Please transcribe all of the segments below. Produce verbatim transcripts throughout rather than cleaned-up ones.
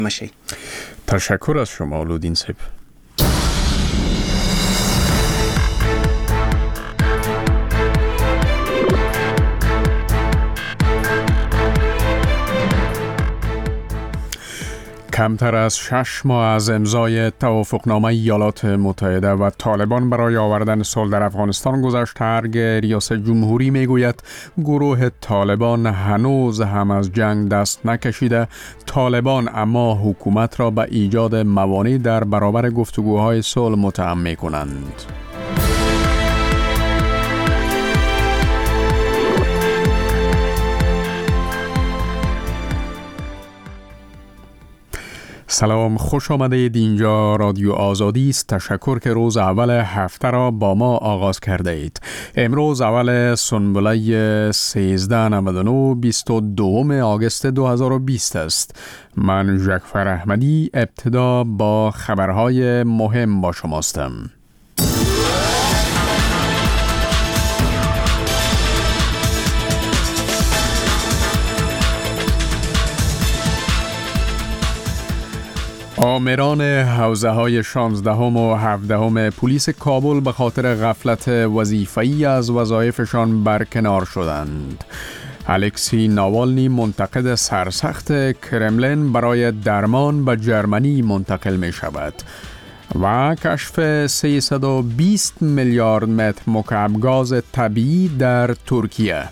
ماشی. تشکر از شما لودین صاحب. کمتر از شش ماه از امضای توافقنامه ایالات متحده و طالبان برای آوردن صلح در افغانستان گذشت. ترگ ریاست جمهوری میگوید گروه طالبان هنوز هم از جنگ دست نکشیده. طالبان اما حکومت را به ایجاد موانع در برابر گفتگوهای صلح متهم می‌کنند. سلام، خوش آمدید. اینجا رادیو آزادی است. تشکر که روز اول هفته را با ما آغاز کرده اید. امروز اول سنبله سیزده نود و نه بیست و دوم آگوست دو هزار و بیست است. من جعفر احمدی ابتدا با خبرهای مهم با شماستم. آمران حوزه های شانزدهم و هفدهم پلیس کابل به خاطر غفلت وظیفه‌ای از وظایفشان برکنار شدند. الکسی ناوالنی منتقد سرسخت کرملین برای درمان به جرمنی منتقل می شود. و کشف سیصد و بیست میلیارد متر مکعب گاز طبیعی در ترکیه.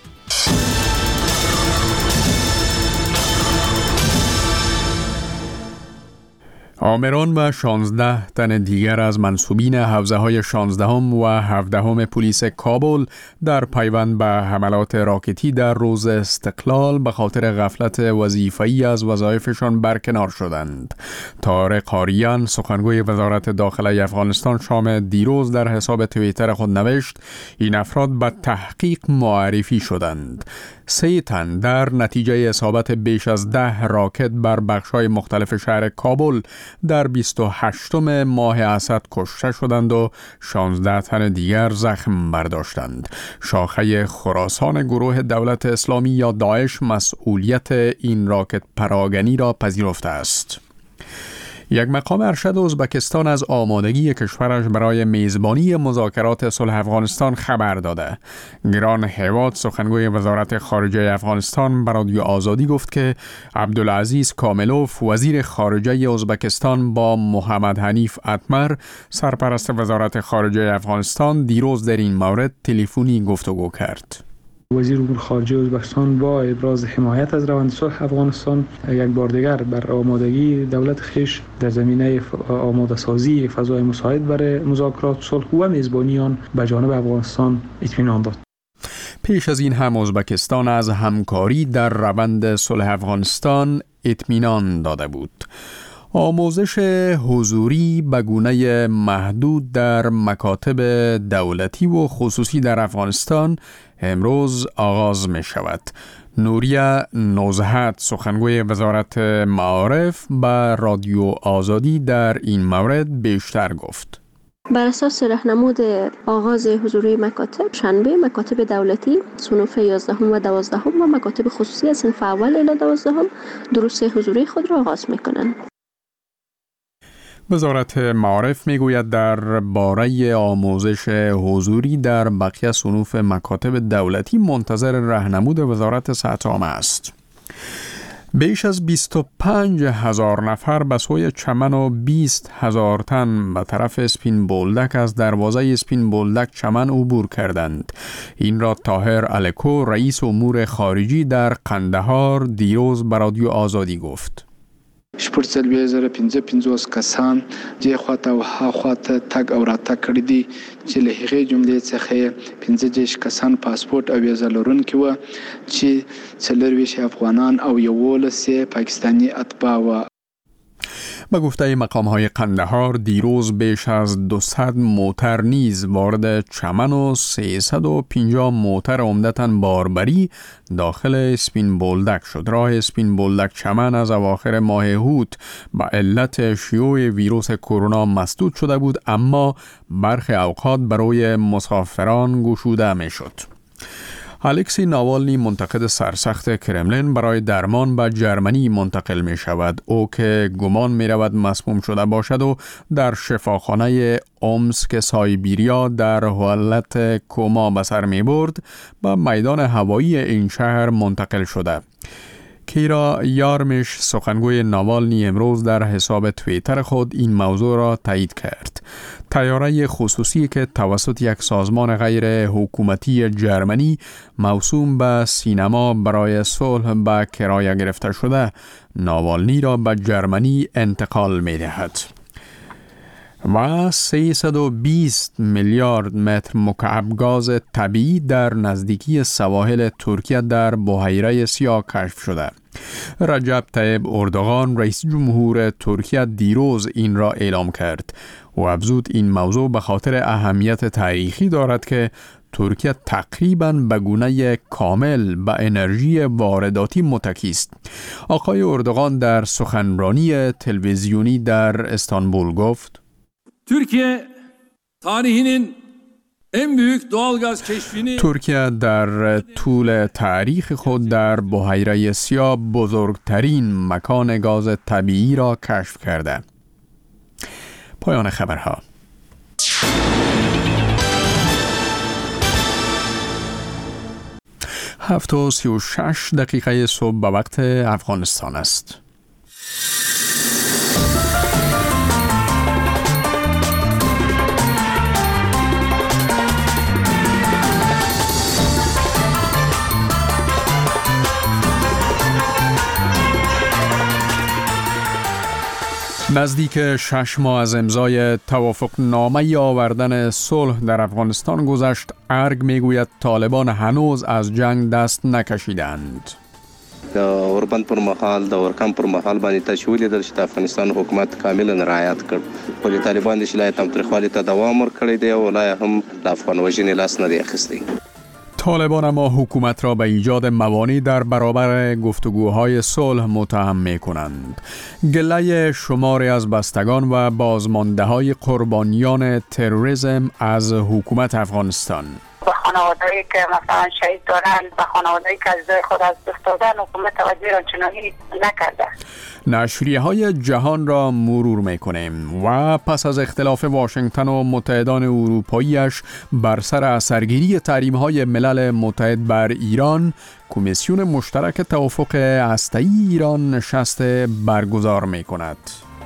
آمران و شانزده تن دیگر از منصوبین حوزه های شانزدهم و هفدهم پلیس کابل در پیوند به حملات راکتی در روز استقلال به خاطر غفلت وظیفه‌ای از وظایفشان برکنار شدند. طارق آریان سخنگوی وزارت داخله افغانستان شام دیروز در حساب توییتر خود نوشت این افراد به تحقیق معرفی شدند. سه تن در نتیجه اصابت بیش از ده راکت بر بخش‌های مختلف شهر کابل در بیست و هشتم ماه اسد کشته شدند و شانزده تن دیگر زخم برداشتند. شاخه خراسان گروه دولت اسلامی یا داعش مسئولیت این راکت پراگنی را پذیرفته است. یک مقام ارشد ازبکستان از آمادگی کشورش برای میزبانی مذاکرات صلح افغانستان خبر داده. گران هیواد سخنگوی وزارت خارجه افغانستان به رادیو آزادی گفت که عبدالعزیز کاملوف وزیر خارجه ازبکستان با محمد حنیف اتمر سرپرست وزارت خارجه افغانستان دیروز در این مورد تلفنی گفتگو کرد. وزیر امور خارجه ازبکستان با ابراز حمایت از روند صلح افغانستان یک بار دیگر بر آمادگی دولت خویش در زمینه آماده سازی فضای مساعد برای مذاکرات صلح و میزبانی آن به جانب افغانستان اطمینان داد. پیش از این هم ازبکستان از همکاری در روند صلح افغانستان اطمینان داده بود. آموزش حضوری به گونه محدود در مکاتب دولتی و خصوصی در افغانستان امروز آغاز می شود. نوریه نوزهت سخنگوی وزارت معارف به رادیو آزادی در این مورد بیشتر گفت. بر اساس راهنمود آغاز حضوری مکاتب شنبه مکاتب دولتی صنوف یازدهم و دوازدهم و مکاتب خصوصی از صنف اول الی دوازدهم دروس حضوری خود را آغاز می کنند. وزارت معارف میگوید در باره آموزش حضوری در بقیه صنوف مکاتب دولتی منتظر راهنمود وزارت سطح عامه است. بیش از بیست و پنج هزار نفر به سوی چمن و بیست هزار تن به طرف اسپین بولدک از دروازه اسپین بولدک چمن عبور کردند. این را طاهر الکو رئیس امور خارجی در قندهار دیروز به رادیو آزادی گفت. شپږ څلوېښت زره پنځه پنځوس کسان دې خواته او ها خواته تګ او راتګ کړي دي چې له هغې جملې څخه پنځه دېرش کسان پاسپورټ او ویزه لرونکي وو چې څلرویشت افغانان او یولس پاکستانی اتباع وو. به گفته مقام‌های قندهار دیروز بیش از دویست موتر نیز وارد چمن و سیصد و پنجاه موتر عمدتاً باربری داخل اسپین بولدک شد. راه اسپین بولدک چمن از اواخر ماه هوت به علت شیوع ویروس کرونا مسدود شده بود، اما برخی اوقات برای مسافران گشوده می شد. الکسی ناوالنی منتقد سرسخت کرملین برای درمان به جرمنی منتقل می شود. او که گمان می رود مسموم شده باشد و در شفاخانه اومسک سایبیریا در حالت کوما به سر می برد به میدان هوایی این شهر منتقل شده. کیرا یارمش سخنگوی ناوالنی امروز در حساب توییتر خود این موضوع را تایید کرد. طیاره خصوصی که توسط یک سازمان غیر حکومتی جرمنی موسوم به سینما برای صلح به کرایه گرفته شده ناوالنی را به جرمنی انتقال می دهد. و سیصد و بیست میلیارد متر مکعب گاز طبیعی در نزدیکی سواحل ترکیه در بحیره سیاه کشف شده. رجب طیب اردوغان رئیس جمهور ترکیه دیروز این را اعلام کرد و افزود این موضوع به خاطر اهمیت تاریخی دارد که ترکیه تقریباً به گونه کامل به انرژی وارداتی متکی است. آقای اردوغان در سخنرانی تلویزیونی در استانبول گفت: Türkiye tarihinin en büyük doğalgaz keşfini ترکیه در طول تاریخ خود در بحیره سیاه بزرگترین مکان گاز طبیعی را کشف کرده. پایان خبرها. هفت و سی و شش دقیقه صبح به وقت افغانستان است. نزدیک شش ماه از امضای توافق نامه آوردن صلح در افغانستان گذشت. ارگ میگوید طالبان هنوز از جنگ دست نکشیدند. د اوربند پر مهال د اورکم پر مهال باندې تشویل در شته افغانستان حکومت کاملا رعایت کړ. ولې طالبان د شلای تم ترخوالی ته دوام ورکړی دی او لا هم د افغان وژنې لاس نه دی اخیستی. طالبان اما حکومت را به ایجاد موانع در برابر گفتگوهای صلح متهم می کنند. گله شماری از بستگان و بازمانده های قربانیان تروریسم از حکومت افغانستان و خانواده‌ای که مثلا شهید دارند و خانواده‌ای که عزیزای خود از دست دادن حکومت توجه آنچنانی نکرده. نشریه های جهان را مرور می کنیم و پس از اختلاف واشنگتن و متحدان اروپاییش بر سر اثرگیری تحریم های ملل متحد بر ایران، کمیسیون مشترک توافق هسته‌ای ایران نشست برگزار می کند.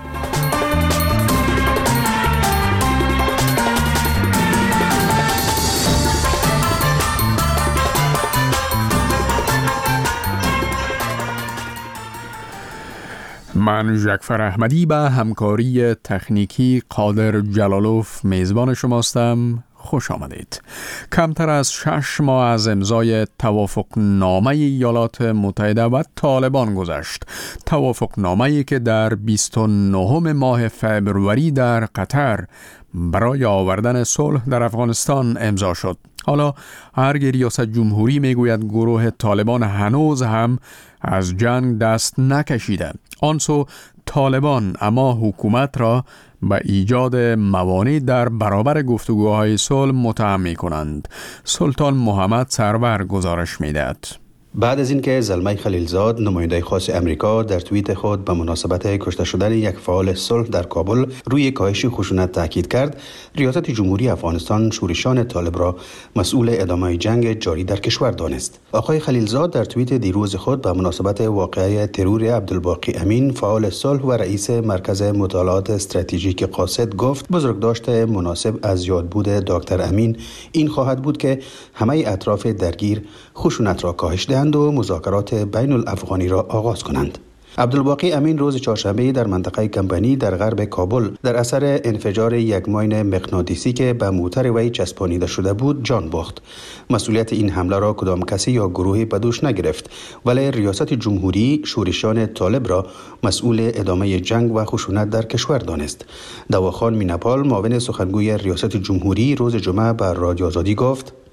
من ژکفر احمدی به همکاری تکنیکی قادر جلالوف میزبان شماستم. خوش آمدید. کمتر از شش ماه از امضای توافق نامه ایالات متحده و طالبان گذشت. توافق نامه‌ای که در بیست و نهم ماه فوریه در قطر برای آوردن صلح در افغانستان امضا شد. حالا ارگ ریاست جمهوری میگوید گروه طالبان هنوز هم از جنگ دست نکشیده. آنسو طالبان اما حکومت را به ایجاد موانع در برابر گفتگوهای صلح متهم می کنند. سلطان محمد سرور گزارش می دهد. بعد از اینکه زلمه خلیلزاد نماینده خاص امریکا در توییت خود به مناسبت کشته شدن یک فعال صلح در کابل روی کاهش خشونت تاکید کرد، ریاست جمهوری افغانستان شورشان طالب را مسئول ادامه جنگ جاری در کشور دانست. آقای خلیلزاد در توییت دیروز خود به مناسبت واقعه ترور عبدالباقی امین فعال صلح و رئیس مرکز مطالعات استراتژیک قاصد گفت بزرگداشت مناسب از یادبود دکتر امین این خواهد بود که همه اطراف درگیر خشونت را کاهش دهند و مذاکرات بین الافغانی را آغاز کنند. عبدالباقی امین روز چهارشنبه در منطقه کمپانی در غرب کابل در اثر انفجار یک ماین مغناطیسی که به موتر وی چسبانیده شده بود جان باخت. مسئولیت این حمله را کدام کسی یا گروهی به دوش نگرفت، ولی ریاست جمهوری شورشان طالب را مسئول ادامه جنگ و خشونت در کشور دانست. دواخان مینپال معاون سخنگوی ریاست جمهوری روز جمعه بر رادیو آزادی گفت: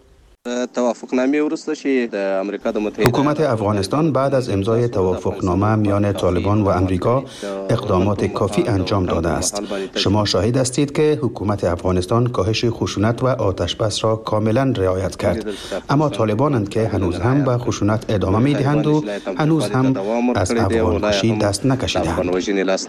توافقنامه ورسته چې د امریکا د متحده حکومت افغانستان بعد از امضای توافقنامه میان طالبان و امریکا اقدامات کافی انجام داده است. شما شاهد هستید که حکومت افغانستان کاهش خشونت و آتش بس را کاملا رعایت کرد، اما طالبانند که هنوز هم به خشونت ادامه میدهند و هنوز هم از افغان کشی دست نکشیدند.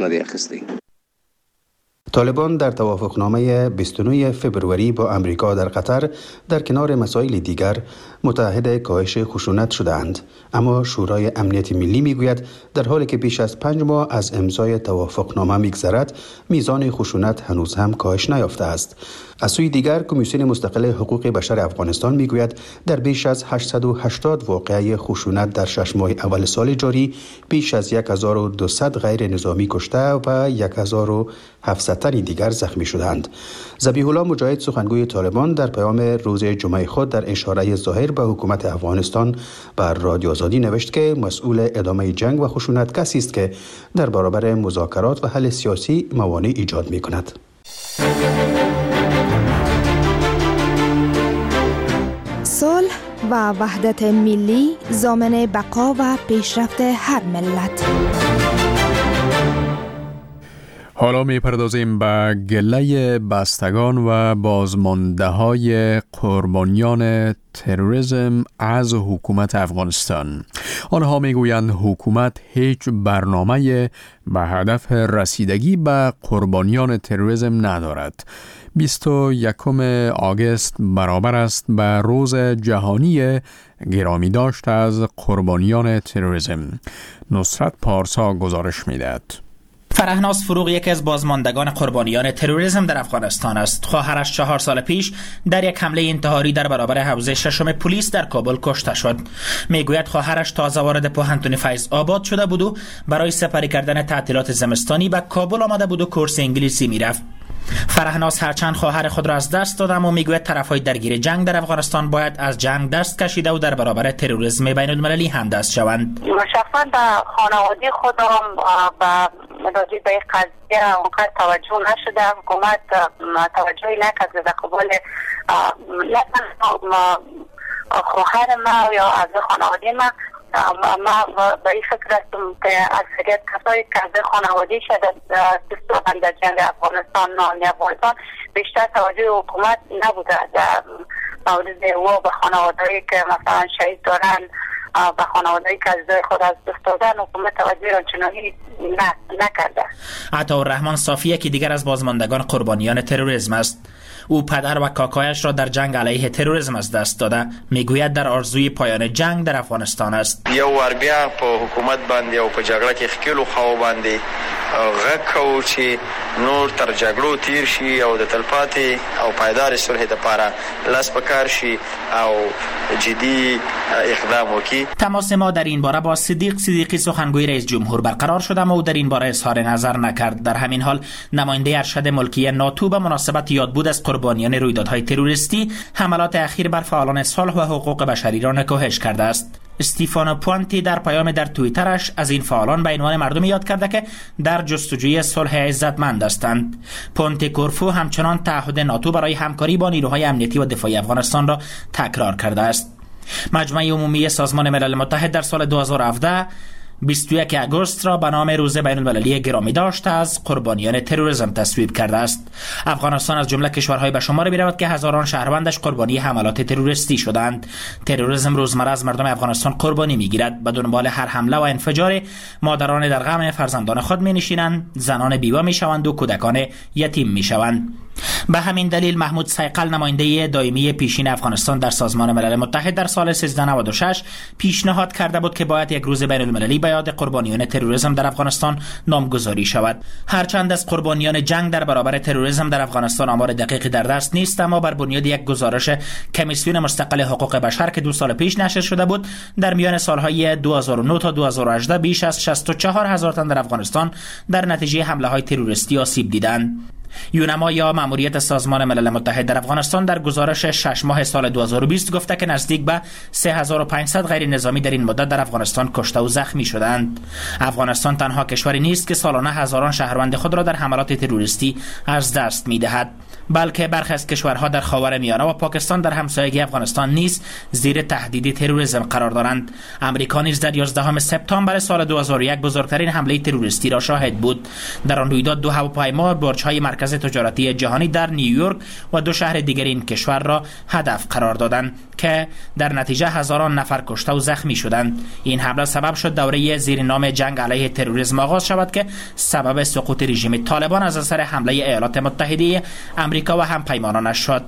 طالبان در توافقنامه بیست و نه فبروری با امریکا در قطر در کنار مسائل دیگر متعهد کاهش خشونت شدند، اما شورای امنیت ملی میگوید در حالی که بیش از پنج ماه از امضای توافقنامه میگذرد میزان خشونت هنوز هم کاهش نیافته است. از سوی دیگر کمیسیون مستقل حقوق بشر افغانستان میگوید در بیش از هشتصد و هشتاد واقعه خشونت در شش ماه اول سال جاری بیش از هزار و دویست غیر نظامی کشته و هزار و هفتصد تن دیگر زخمی شدند. ذبیح الله مجاهد سخنگوی طالبان در پیام روز جمعه خود در اشاره ظاهر به حکومت افغانستان بر رادیو آزادی نوشت که مسئول ادامه جنگ و خشونت کسی است که در برابر مذاکرات و حل سیاسی موانع ایجاد می کند. صلح و وحدت ملی ضامن بقا و پیشرفت هر ملت. حالا می پردازیم به گله بستگان و بازمانده های قربانیان تروریسم از حکومت افغانستان. آنها می گویند حکومت هیچ برنامه به هدف رسیدگی به قربانیان تروریسم ندارد. بیست و یکم آگوست برابر است به روز جهانی گرامی داشت از قربانیان تروریسم. نصرت پارسا گزارش می‌دهد. فرهناز فروغ یکی از بازماندگان قربانیان تروریسم در افغانستان است. خواهرش چهار سال پیش در یک حمله انتحاری در برابر حوزه ششم پلیس در کابل کشته شد. میگوید خواهرش تازه وارد پوهنتون فیض آباد شده بود و برای سپری کردن تعطیلات زمستانی به کابل آمده بود و کورس انگلیسی میرفت. فرهناز هرچند خواهر خود را از دست داد، اما میگوید طرفهای درگیر جنگ در افغانستان باید از جنگ دست کشیده و در برابر تروریسم بین المللی هم دست شوند. شخصا به خانواده خودم به راجع به قضیه اونقدر توجه نشده. حکومت توجهی نکرد به قبول نه خواهر ما یا از خانواده ما. ما به این فکر هستم که اکثریت کسایی که از خانواده شده دستان در جنگ افغانستان و افغانستان بیشتر توجه حکومت نبوده در مورد و به خانوادهایی که مثلا شهید دارن، به خانوادهایی که از خود از دست دادن حکومت توجه آنچنانی نکرده. عطاالرحمن صافی که دیگر از بازماندگان قربانیان تروریسم است. او پدر و کاکایش را در جنگ علیه تروریسم از دست داده. میگوید در آرزوی پایان جنگ در افغانستان است. یو ور بیا په حکومت باندې او په جګړه کې خکلو خو باندې غږ کوو چې نور تر جګړو تیر شي او د تلپاتې او پایدار صلح لپاره لاس پکار شي او جدی اقدام وکړي. تماس ما در این باره با صدیق صدیقی سخنگوی رئیس جمهور برقرار شد، اما او در این باره اظهار نظر نکرد. در همین حال نماینده ارشد ملکی ناتو به مناسبت یادبود از قربانیان رویدادهای تروریستی حملات اخیر بر فعالان صلح و حقوق بشری را نکوهش کرده است. استیفانو پوانتی در پیام در توییترش از این فعالان به عنوان مردم یاد کرده که در جستجوی صلح عزتمند هستند. پونتی کورفو همچنان تعهد ناتو برای همکاری با نیروهای امنیتی و دفاعی افغانستان را تکرار کرده است. مجمع عمومی سازمان ملل متحد در سال دو هزار و هفده بیست و یک آگوست را به نام روز بین المللی گرامی داشت از قربانیان تروریسم تصویب کرده است. افغانستان از جمله کشورهای به شمار می رود که هزاران شهروندش قربانی حملات تروریستی شدند. تروریسم روزمره از مردم افغانستان قربانی می گیرد. به دنبال هر حمله و انفجار مادران در غم فرزندان خود می نشینند، زنان بیوه می شوند و کودکان یتیم می شوند. به همین دلیل محمود سیقل نماینده دائمی پیشین افغانستان در سازمان ملل متحد در سال سیزده نود و شش پیشنهاد کرده بود که باید یک روز بین المللی به یاد قربانیان تروریسم در افغانستان نامگذاری شود. هرچند از قربانیان جنگ در برابر تروریسم در افغانستان آمار دقیقی در دست نیست، اما بر بنیاد یک گزارش کمیسیون مستقل حقوق بشر که دو سال پیش نشر شده بود، در میان سالهای دو هزار و نه تا دو هزار و هجده بیش از شصت و چهار هزار تن در افغانستان در نتیجه حمله های تروریستی آسیب دیدند. یونما یا مأموریت سازمان ملل متحد در افغانستان در گزارش شش ماه سال دو هزار و بیست گفته که نزدیک به سه هزار و پانصد غیر نظامی در این مدت در افغانستان کشته و زخمی شدند. افغانستان تنها کشوری نیست که سالانه هزاران شهروند خود را در حملات تروریستی از دست می‌دهد. بلکه برخی از کشورها در خاورمیانه و پاکستان در همسایگی افغانستان نیز زیر تهدید تروریسم قرار دارند. امریکا نیز در یازدهم سپتامبر سال دو هزار و یک بزرگترین حمله تروریستی را شاهد بود. در آن رویداد دو هواپیما برج‌های مرکز تجارتی جهانی در نیویورک و دو شهر دیگر این کشور را هدف قرار دادند که در نتیجه هزاران نفر کشته و زخمی شدند. این حمله سبب شد دوره زیر نام جنگ علیه تروریسم آغاز شود که سبب سقوط رژیم طالبان از اثر حمله ایالات متحده امریکا و همپیمانانش شد.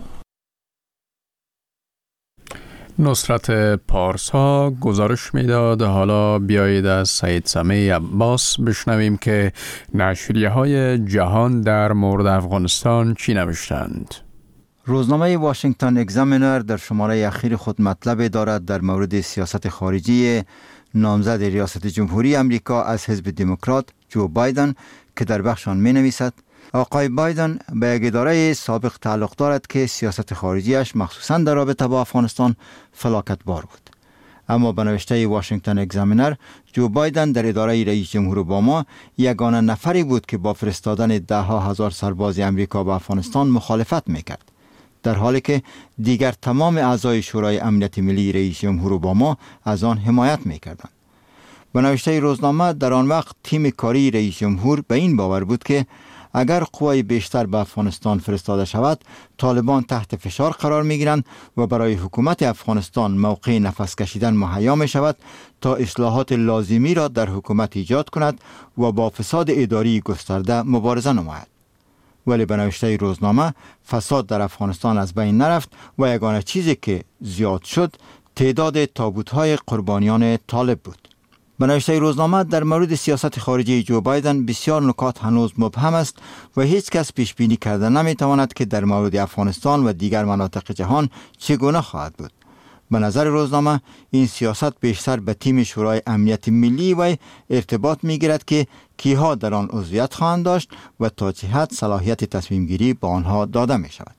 نصرت پارسا گزارش میداد. حالا بیایید از سید سمیع عباس بشنویم که نشریه های جهان در مورد افغانستان چی نوشتند. روزنامه واشنگتن اگزامینر در شماره اخیر خود مطلب دارد در مورد سیاست خارجی نامزد ریاست جمهوری امریکا از حزب دموکرات جو بایدن که در بخش آن می نویسد آقای بایدن به یک اداره سابق تعلق دارد که سیاست خارجیش مخصوصاً در رابطه با افغانستان فلاکت بار بود. اما به نوشته واشنگتن اگزامینر جو بایدن در اداره رئیس جمهور اوباما یگانه نفری بود که با فرستادن ده ها هزار سرباز امریکا به افغانستان مخالفت میکرد، در حالی که دیگر تمام اعضای شورای امنیت ملی رئیس جمهور اوباما از آن حمایت میکردند. به نوشته روزنامه در آن وقت تیم کاری رئیس جمهور به این باور بود که اگر قوای بیشتر به افغانستان فرستاده شود، طالبان تحت فشار قرار می گیرند و برای حکومت افغانستان موقع نفس کشیدن مهیا می شود تا اصلاحات لازمی را در حکومت ایجاد کند و با فساد اداری گسترده مبارزه نماید. ولی به نوشته روزنامه فساد در افغانستان از بین نرفت و یگانه چیزی که زیاد شد تعداد تابوت‌های قربانیان طالب بود. به نوشته روزنامه در مورد سیاست خارجی جو بایدن بسیار نکات هنوز مبهم است و هیچ کس پیش بینی کرده نمی تواند که در مورد افغانستان و دیگر مناطق جهان چگونه خواهد بود. به نظر روزنامه این سیاست بیشتر به تیم شورای امنیت ملی و ارتباط می گیرد که کیها در آن عضویت خواهند داشت و تا چه حد صلاحیت تصمیم گیری به آنها داده می شود.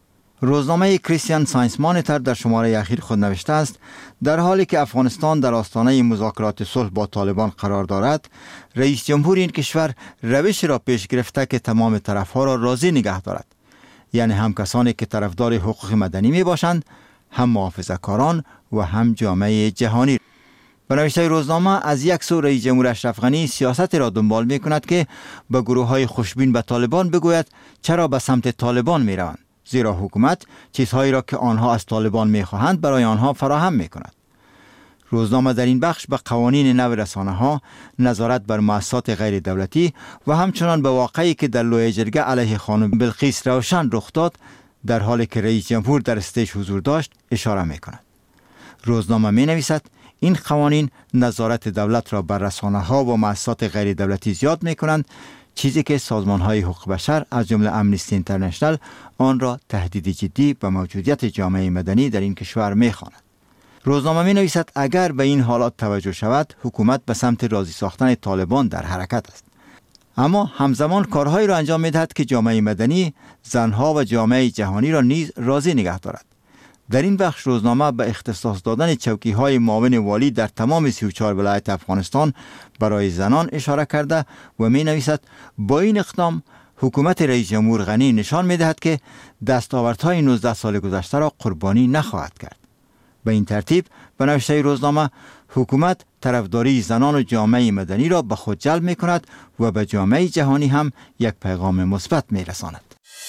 روزنامه کریستیان ساینس مانیتور در شماره اخیر خود نوشته است در حالی که افغانستان در آستانه مذاکرات صلح با طالبان قرار دارد، رئیس جمهور این کشور روش را پیش گرفته که تمام طرفها را راضی نگه دارد، یعنی هم کسانی که طرفدار حقوق مدنی می باشند، هم محافظه‌کاران و هم جامعه جهانی. به نوشته روزنامه از یک سو رئیس جمهور اشرف غنی سیاست را دنبال می کند که به گروه های خوشبین به طالبان بگوید چرا به سمت طالبان می روند، زیرا حکومت چیزهایی را که آنها از طالبان می خواهند برای آنها فراهم می کند. روزنامه در این بخش به قوانین نو رسانه‌ها، نظارت بر مؤسسات غیر دولتی و همچنان به واقعی که در لوی جرگه علیه خانم بلقیس روشن رخ داد در حالی که رئیس جمهور در استیج حضور داشت اشاره می کند. روزنامه می نویسد این قوانین نظارت دولت را بر رسانه‌ها و مؤسسات غیر دولتی زیاد می کنند، چیزی که سازمان‌های حقوق بشر از جمله امنیستی اینترنشنال آن را تهدید جدی به موجودیت جامعه مدنی در این کشور می‌خواند. روزنامه می‌نویسد اگر به این حالات توجه شود، حکومت به سمت راضی ساختن طالبان در حرکت است. اما همزمان کارهایی را انجام می‌دهد که جامعه مدنی، زنها و جامعه جهانی را نیز راضی نگه دارد. در این بخش روزنامه به اختصاص دادن چوکی‌های معاون والی در تمام سی و چهار ولایت افغانستان برای زنان اشاره کرده و می‌نویسد با این اقدام حکومت رئیس جمهور غنی نشان می‌دهد که دستاوردهای نوزده سال گذشته را قربانی نخواهد کرد. به این ترتیب به نوشته روزنامه حکومت طرفداری زنان و جامعه مدنی را به خود جلب می‌کند و به جامعه جهانی هم یک پیغام مثبت می‌رساند.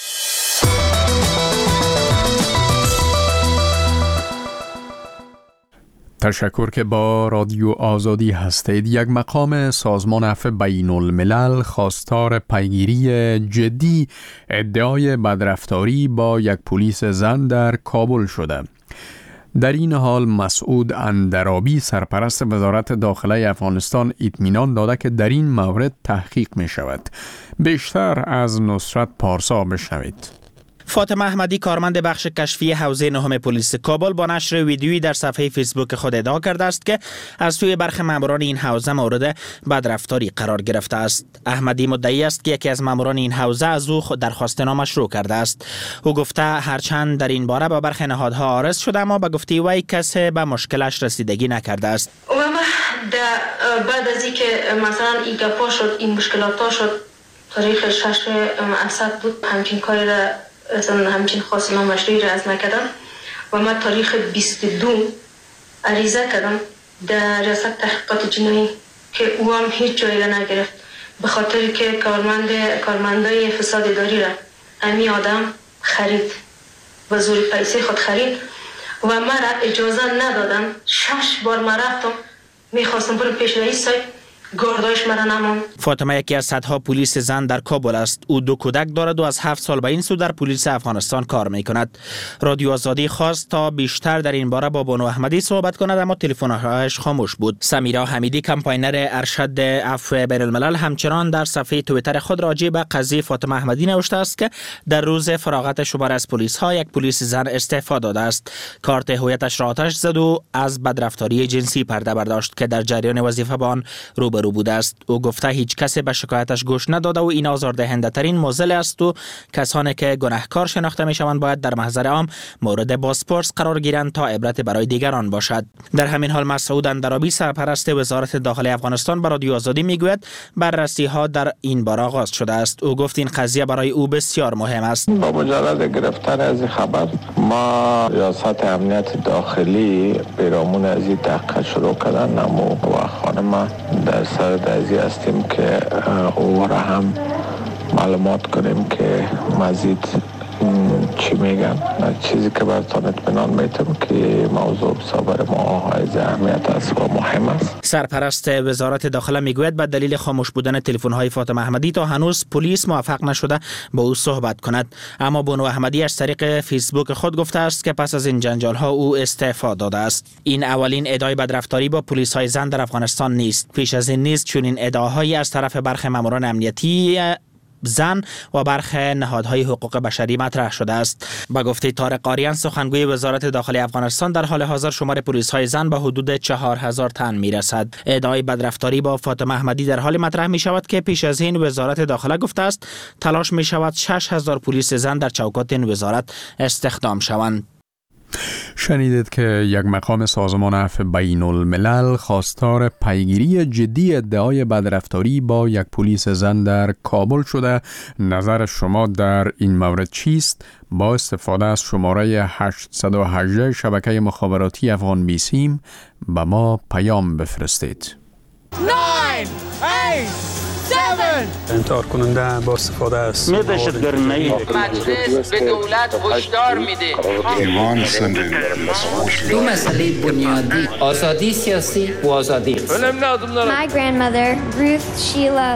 تشکر که با رادیو آزادی هستید. یک مقام سازمان عفو بین الملل خواستار پیگیری جدی ادعای بدرفتاری با یک پلیس زن در کابل شده. در این حال مسعود اندرابی سرپرست وزارت داخله افغانستان اطمینان داده که در این مورد تحقیق می شود. بیشتر از نصرت پارسا بشنوید. فاطمه احمدی کارمند بخش کشفی حوزه نهم پلیس کابل با نشر ویدیویی در صفحه فیسبوک خود ادعا کرده است که از سوی برخی ماموران این حوزه مورد بدرفتاری قرار گرفته است. احمدی مدعی است که یکی از ماموران این حوزه از او درخواست نامه شروع کرده است. او گفته هرچند در این باره با برخی نهادها عارض شده اما به گفته وی کسی به مشکلش رسیدگی نکرده است. و ما بعد از اینکه مثلا این گپا شد، این مشکلات شد، تاریخ شش اسد بود، همچین کاری را اصلا همچین خواست نامشروعی را از نکردم و من تاریخ بیست و دو عریضه کردم در ریاست تحقیقات جنایی که او هم هیچ جایی را نگرفت به خاطر که کارمند کارمندای فساد اداری را امی آدم خرید و زور پیسه خود خرید و مرا اجازه ندادن. شش بار من رفتم میخواستم برم پیش رئیس سایت، گارداش مرا نماند. فاطمه یکی از صدها پلیس زن در کابل است. او دو کودک دارد و از هفت سال به این سو در پلیس افغانستان کار می کند. رادیو آزادی خواست تا بیشتر در این باره با بانو احمدی صحبت کند اما تلفن‌هایش خاموش بود. سمیرا حمیدی کمپاینر ارشد عفو بین الملل همچنان در صفحه توییتر خود راجع به قضیه فاطمه احمدی نوشته است که در روز فراغت شمار از پلیس ها یک پلیس زن استعفا داده است. کارت هویتش را آتش زد و از بدرفتاری جنسی پرده برداشت که در جریان وظیفه با آن روبرو بوده است. او گفته هیچ کسی به شکایتش گوش نداده و این آزاردهنده ترین معضل است و کسانی که گناهکار شناخته می شوند باید در محضر عام مورد بازپرس قرار گیرند تا عبرت برای دیگران باشد. در همین حال مسعود اندرابی سرپرست وزارت داخلی افغانستان به رادیو آزادی میگوید بررسی ها در این باره آغاز شده است. او گفت این قضیه برای او بسیار مهم است. با مجرد گرفتن از خبر ما ریاست امنیت داخلی پیرامون از این تحقیق شروع کردن و خانم در سر دزی هستیم که او را هم معلومات کنیم که مزید چی میگن. چیزی که براتان اطمینان میتم که موضوع بسابر ما حائز اهمیت است و مهم است. سرپرست وزارت داخله میگوید به دلیل خاموش بودن تلفن‌های فاطمه احمدی تا هنوز پلیس موفق نشده با او صحبت کند. اما بانو احمدی از طریق فیسبوک خود گفته است که پس از این جنجال‌ها او استعفا داده است. این اولین ادعای بدرفتاری با پلیس‌های زن در افغانستان نیست. پیش از این نیز چنین ادعاهایی از طرف برخی ماموران امنیتی زن و برخی نهادهای حقوق بشری مطرح شده است. با گفته طارق آریان سخنگوی وزارت داخلی افغانستان در حال حاضر شمار پلیس‌های زن به حدود چهار هزار تن میرسد. ادعای بدرفتاری با فاطمه احمدی در حال مطرح می شود که پیش از این وزارت داخله گفته است تلاش می شود شش هزار پلیس زن در چوکات این وزارت استخدام شوند. شنیدید که یک مقام سازمان عفو بین الملل خواستار پیگیری جدی ادعای بدرفتاری با یک پلیس زن در کابل شده. نظر شما در این مورد چیست؟ با استفاده از شماره هشتصد و هجده شبکه مخابراتی افغان بیسیم به ما پیام بفرستید. انتحار کننده با استفاده از دهشتگردی مجلس به دولت هشدار میده دو مسئله بنیادی آزادی سیاسی و آزادی اقتصادی. My grandmother Ruth Sheila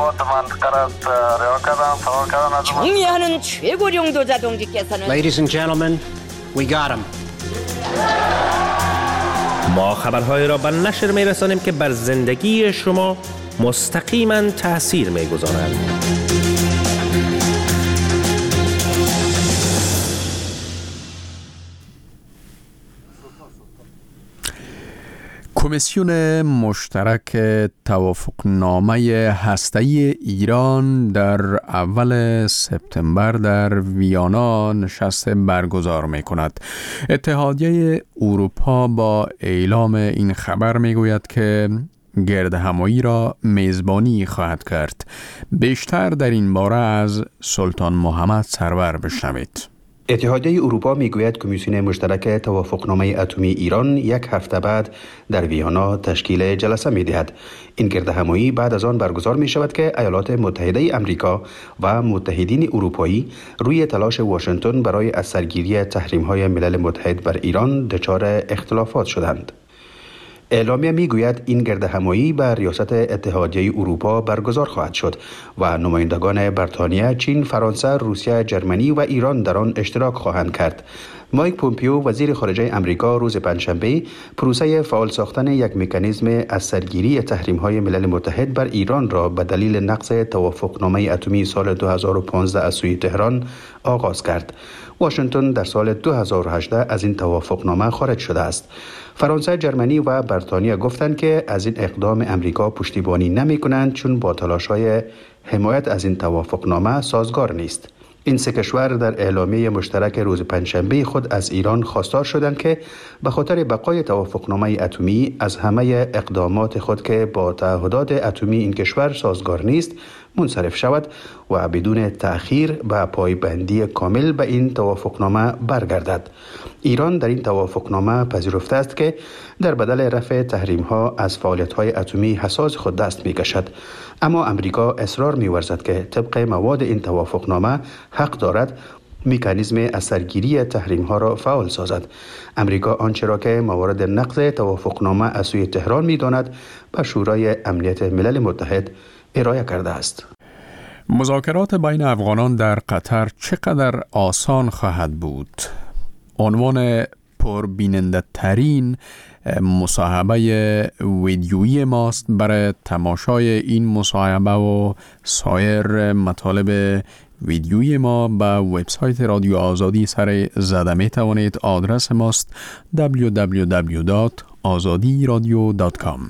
총리하는 최고령 도자동지께서는 Ladies and gentlemen, we got him. ما خبرهای را به نشر میرسانیم که بر زندگی شما مستقیما تأثیر میگذارند. کمیسیون مشترک توافقنامه هسته‌ای ایران در اول سپتامبر در ویانا نشست برگزار می کند. اتحادیه اروپا با اعلام این خبر می گوید که گرد همایی را میزبانی خواهد کرد. بیشتر در این باره از سلطان محمد سرور بشنوید. اتحادیه اروپا میگوید کمیسیون مشترک توافقنامه اتمی ایران یک هفته بعد در ویانا تشکیل جلسه می‌دهد. این گردهمایی بعد از آن برگزار می شود که ایالات متحده آمریکا و متحدین اروپایی روی تلاش واشنگتن برای از سرگیری تحریم‌های ملل متحد بر ایران دچار اختلافات شدند. اعلامیه میگوید این گردهمایی به ریاست اتحادیه اروپا برگزار خواهد شد و نمایندگان بریتانیا، چین، فرانسه، روسیه، جرمنی و ایران در آن اشتراک خواهند کرد. مایک پومپیو وزیر خارجه امریکا روز پنجشنبه پروسه فعال ساختن یک مکانیزم از سرگیری تحریم‌های ملل متحد بر ایران را به دلیل نقض توافقنامه اتمی سال دو هزار و پانزده از سوی تهران آغاز کرد. واشنگتن در سال دو هزار و هجده از این توافقنامه خارج شده است. فرانسه، جرمنی و بریتانیا گفتند که از این اقدام امریکا پشتیبانی نمی‌کنند چون با تلاش‌های حمایت از این توافقنامه سازگار نیست. این سه کشور در اعلامیه مشترک روز پنجشنبه خود از ایران خواستار شدند که به خاطر بقای توافقنامه اتمی از همه اقدامات خود که با تعهدات اتمی این کشور سازگار نیست منصرف شود و بدون تأخیر به پایبندی کامل به این توافقنامه برگردد. ایران در این توافقنامه پذیرفته است که در بدل رفع تحریم‌ها از فعالیت‌های اتمی حساس خود دست می‌کشد، اما امریکا اصرار می‌ورزد که طبق مواد این توافقنامه حق دارد مکانیزم اثرگیری تحریم‌ها را فعال سازد. امریکا آنچه را که موارد نقض توافقنامه از سوی تهران می‌داند به شورای امنیت ملل متحد ارائه کرده است. مذاکرات بین افغانان در قطر چقدر آسان خواهد بود؟ عنوان پربیننده ترین مصاحبه ویدیویی ماست. برای تماشای این مصاحبه و سایر مطالب ویدیوی ما به وبسایت رادیو آزادی سر زده می توانید. آدرس ماست دبلیو دبلیو دبلیو دات آزادی رادیو دات کام.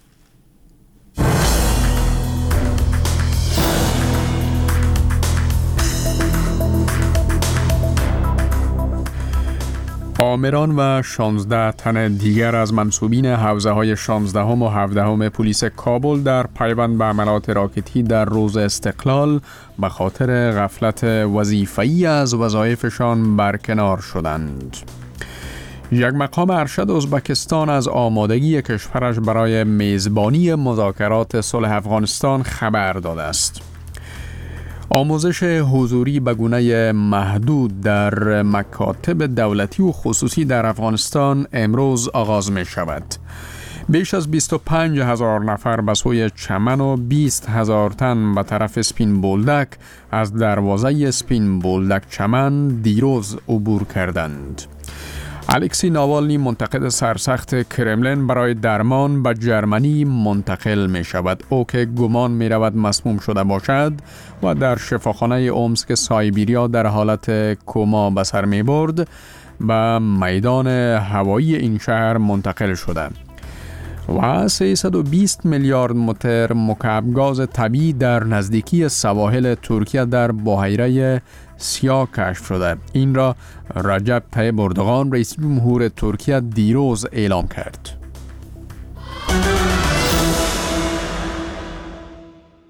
آمران و شانزده تن دیگر از منصوبین حوزه های شانزدهم و هفدهم پلیس کابل در پیوند به حملات راکتی در روز استقلال به خاطر غفلت وظیفه‌ای از وظایفشان برکنار شدند. یک مقام ارشد ازبکستان از آمادگی کشورش برای میزبانی مذاکرات صلح افغانستان خبر داده است. آموزش حضوری به گونه محدود در مکاتب دولتی و خصوصی در افغانستان امروز آغاز می شود. بیش از بیست و پنج هزار نفر به سوی چمن و بیست هزار تن به طرف سپین بولدک از دروازه سپین بولدک چمن دیروز عبور کردند. الکسی ناوالنی منتقد سرسخت کرملین برای درمان به جرمنی منتقل می شود. او که گمان می رود مسموم شده باشد و در شفاخانه اومسک سایبیریا در حالت کما به سر می برد به میدان هوایی این شهر منتقل شده و سیصد و بیست میلیارد متر مکعب گاز طبیعی در نزدیکی سواحل ترکیه در بحیره سیاه کشف شده. این را رجب طیب اردوغان رئیس جمهور ترکیه دیروز اعلام کرد.